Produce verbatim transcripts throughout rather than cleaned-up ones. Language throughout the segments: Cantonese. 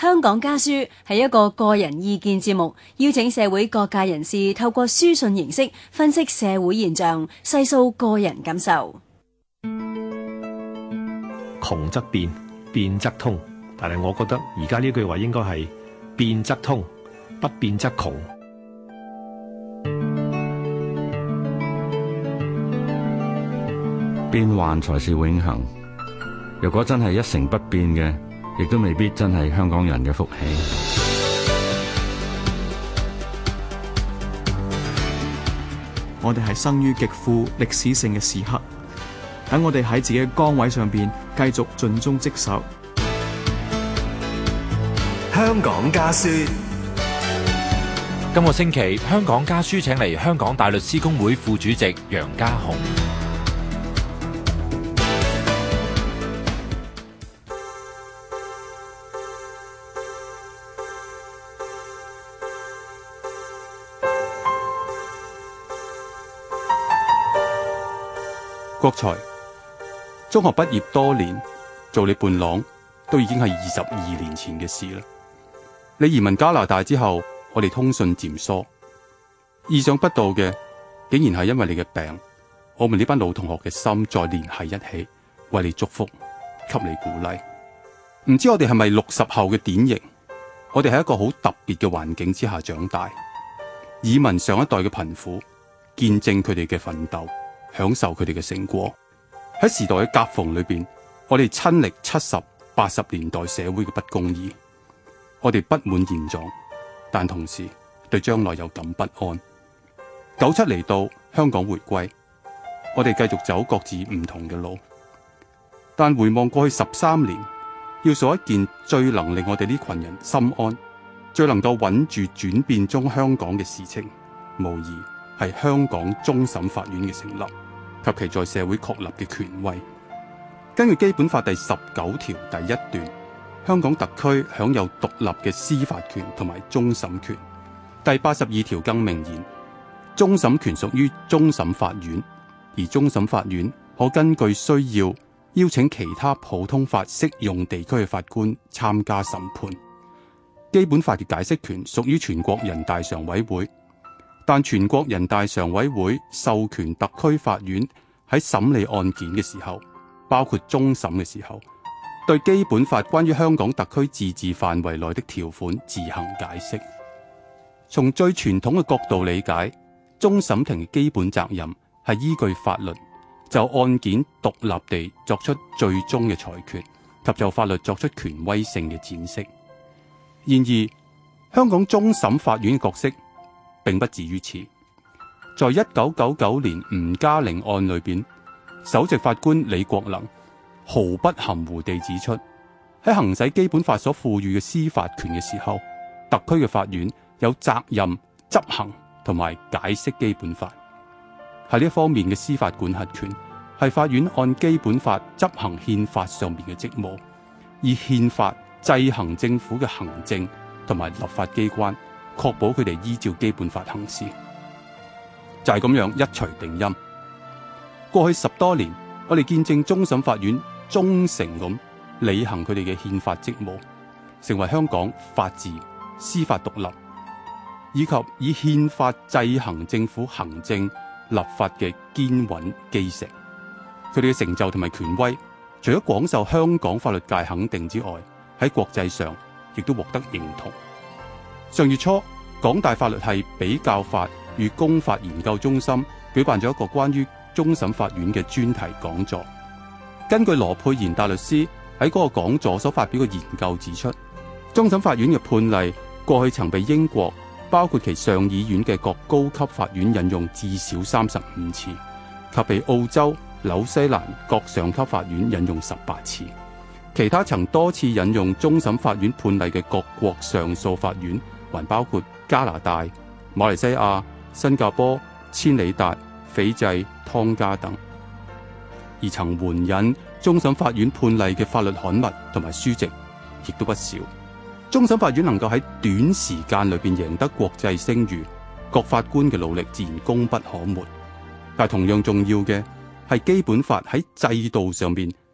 香港家書係一個個人意見節目，邀請社會各界人士透過書信形式分析社會現象，細數個人感受。 窮則變，變則通，但係我覺得而家呢句話應該係變則通，不變則窮。 變幻才是永恆。如果真係一成不變嘅，亦都未必真係香港人嘅福氣。 我哋係生於極富歷史性嘅時刻，等我哋喺自己嘅崗位上邊繼續盡忠職守。 香港家書。 今個星期，香港家書請嚟香港大律師公會副主席楊家雄。 國才中學畢業多年，做你伴郎都已經係二十二年前嘅事啦。你移民加拿大之後，我哋通訊漸疏，意想不到嘅竟然係因為你嘅病，我們呢班老同學嘅心再聯繫一起，為你祝福，給你鼓勵。唔知我哋係咪六十後嘅典型？我哋喺一個好特別嘅環境之下長大，耳聞上一代嘅貧苦，見證佢哋嘅奮鬥，享受佢哋嘅成果。喺時代嘅夾縫裏邊，我哋親歷七十、八十年代社會嘅不公義。我哋不滿現狀，但同時對將來又感不安。九七嚟到，香港回歸，我哋繼續走各自唔同嘅路。但回望過去十三年，要數一件最能令我哋呢群人心安、最能夠穩住轉變中香港嘅事情，無疑係香港終審法院嘅成立及其在社會確立嘅權威。根據基本法第十九條第一段，香港特區享有獨立嘅司法權同埋終審權。第八十二條更明言，終審權屬於終審法院，而終審法院可根據需要邀請其他普通法適用地區嘅法官參加審判。基本法嘅解釋權屬於全國人大常委會，但全國人大常委會授權特區法院喺審理案件嘅時候，包括終審嘅時候，對基本法關於香港特區自治範圍內的條款自行解釋。從最傳統嘅角度理解，終審庭嘅基本責任係依據法律就案件獨立地作出最終嘅裁決，及就法律作出權威性嘅闡釋。然而，香港終審法院嘅角色並不止於此。在一九九九年吳嘉玲案裏邊，首席法官李國能毫不含糊地指出，喺行使基本法所賦予嘅司法權嘅時候，特區嘅法院有責任執行同埋解釋基本法。喺呢一方面嘅司法管轄權係法院按基本法執行憲法上面嘅職務，以憲法制衡政府嘅行政同埋立法機關，確保佢哋依照基本法行事。就係咁樣一錘定音。過去十多年，我哋見證終審法院忠誠咁履行佢哋嘅憲法職務，成為香港法治、司法獨立以及以憲法制衡政府行政立法嘅堅穩基石。佢哋嘅成就同埋權威，除咗廣受香港法律界肯定之外，喺國際上亦都獲得認同。上月初，港大法律系比較法與公法研究中心舉辦咗一個關於終審法院嘅專題講座。根據羅佩賢大律師喺嗰個講座所發表嘅研究指出，終審法院嘅判例過去曾被英國包括其上議院嘅各高級法院引用至少三十五次，及被澳洲、紐西蘭各上級法院引用十八次。其他曾多次引用終審法院判例嘅各國上訴法院，還包括加拿大、馬來西亞、新加坡、千里達、斐濟、湯加等。而曾援引終審法院判例嘅法律刊物同埋書籍亦都不少。終審法院能夠喺短時間裏邊贏得國際聲譽，各法官嘅努力自然功不可沒。但同樣重要嘅係基本法喺制度上面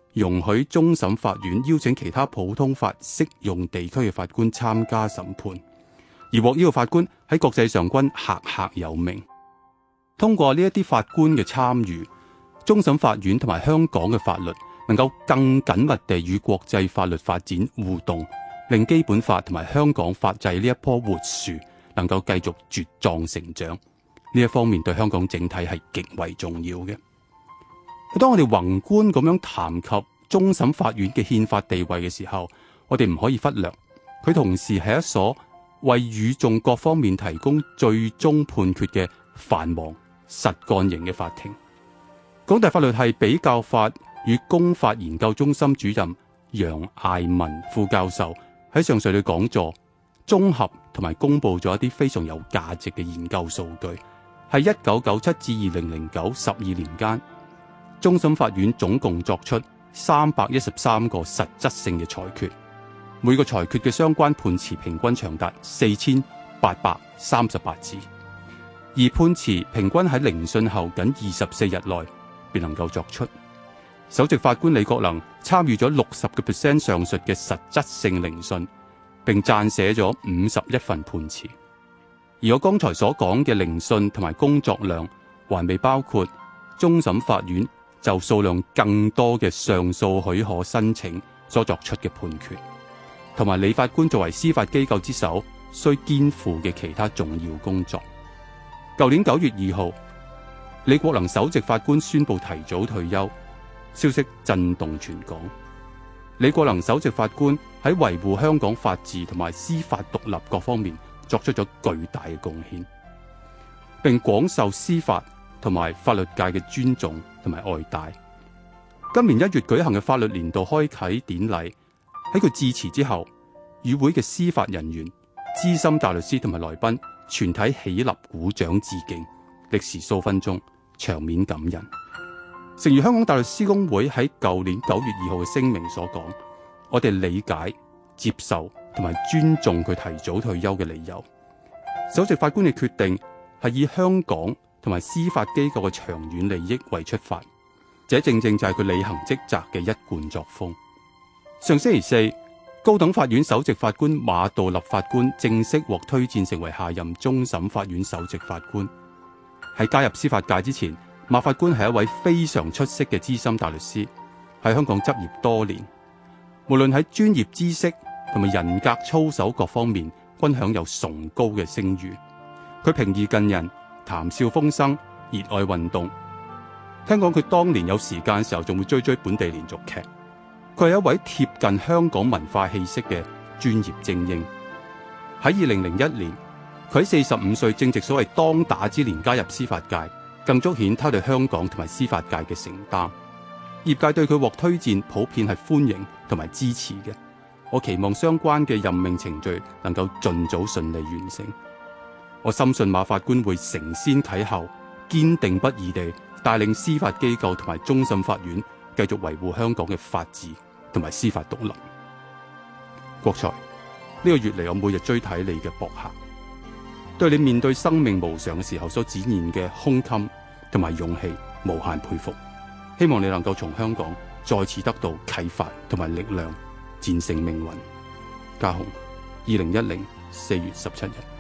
容許終審法院邀請其他普通法適用地區嘅法官參加審判，而獲邀嘅法官喺國際上均赫赫有名。通過呢一啲法官嘅參與，終審法院同埋香港嘅法律能夠更緊密地與國際法律發展互動，令基本法同埋香港法制呢一棵活樹能夠繼續茁壯成長。呢一方面對香港整體係極為重要嘅。當我哋宏觀咁樣談及終審法院嘅憲法地位嘅時候，我哋唔可以忽略佢同時係一所為與訟各方面提供最終判決嘅繁忙實幹型嘅法庭。港大法律系比較法與公法研究中心主任楊艾文副教授喺上述嘅講座綜合同埋公布咗一啲非常有價值嘅研究數據。喺一九九七至二零零九十二年間，終審法院總共作出三百一十三個實質性嘅裁決，每個裁決嘅相關判詞平均長達四千八百三十八字，而判詞平均喺聆訊後僅二十四日內便能夠作出。首席法官李國能參與咗六十個 percent 上述嘅實質性聆訊，並撰寫咗五十一份判詞。而我剛才所講嘅聆訊同埋工作量，還未包括終審法院就數量更多嘅上訴許可申請所作出嘅判決，同埋李法官作為司法機構之首需肩負嘅其他重要工作。舊年九月二號，李國能首席法官宣布提早退休，消息震動全港。李國能首席法官喺維護香港法治同埋司法獨立各方面作出咗巨大嘅貢獻，並廣受司法同埋法律界嘅尊重同埋愛戴。今年一月舉行嘅法律年度開啟典禮，喺佢致辭之後，與會嘅司法人員、資深大律師同埋來賓全體起立鼓掌致敬，歷時數分鐘，場面感人。正如香港大律師公會喺舊年九月二號嘅聲明所講，我哋理解、接受同埋尊重佢提早退休嘅理由。首席法官嘅決定係以香港同埋司法機構嘅長遠利益為出發，這正正就係佢履行職責嘅一貫作風。上星期四，高等法院首席法官馬道立法官正式獲推薦成為下任終審法院首席法官。喺加入司法界之前，馬法官係一位非常出色嘅資深大律師，喺香港執業多年，無論喺專業知識同埋人格操守各方面均享有崇高嘅聲譽。佢平易近人，談笑風生，熱愛運動。聽講佢當年有時間嘅時候仲會追追本地連續劇。佢係一位貼近香港文化氣息嘅專業精英。喺二零零一年，佢喺四十五歲正值所謂當打之年加入司法界，更足顯他對香港同埋司法界嘅承擔。業界對佢獲推薦普遍係歡迎同埋支持嘅。我期望相關嘅任命程序能夠盡早順利完成。我深信馬法官會承先啟後，堅定不移地帶領司法機構同埋終審法院繼續維護香港嘅法治同埋司法獨立。國財，呢個月嚟我每日追睇你嘅博客，對你面對生命無常嘅時候所展現嘅胸襟同埋勇氣無限佩服。希望你能夠從香港再次得到啟發同埋力量，戰勝命運。家雄，二零一零四月十七日。